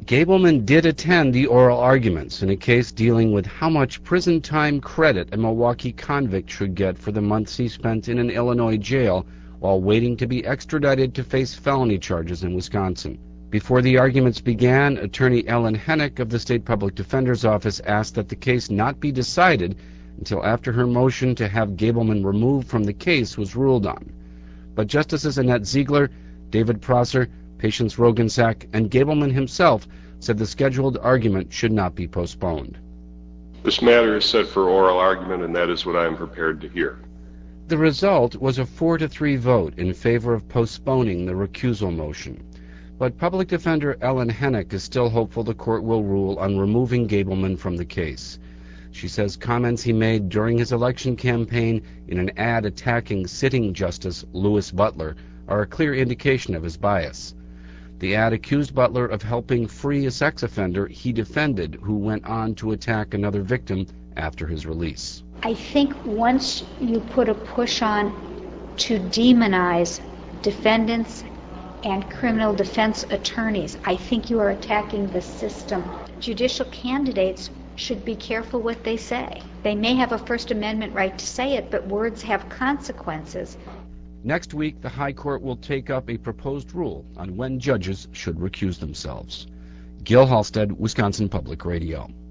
Gableman did attend the oral arguments in a case dealing with how much prison time credit a Milwaukee convict should get for the months he spent in an Illinois jail while waiting to be extradited to face felony charges in Wisconsin. Before the arguments began, attorney Ellen Hennick of the State Public Defender's Office asked that the case not be decided until after her motion to have Gableman removed from the case was ruled on. But Justices Annette Ziegler, David Prosser, Patience Rogensack, and Gableman himself said the scheduled argument should not be postponed. This matter is set for oral argument, and that is what I am prepared to hear. The result was a 4-3 vote in favor of postponing the recusal motion. But Public Defender Ellen Hennick is still hopeful the court will rule on removing Gableman from the case. She says comments he made during his election campaign in an ad attacking sitting Justice Louis Butler are a clear indication of his bias. The ad accused Butler of helping free a sex offender he defended who went on to attack another victim after his release. I think once you put a push on to demonize defendants and criminal defense attorneys, I think you are attacking the system. Judicial candidates should be careful what they say. They may have a First Amendment right to say it, but words have consequences. Next week, the High Court will take up a proposed rule on when judges should recuse themselves. Gil Halstead, Wisconsin Public Radio.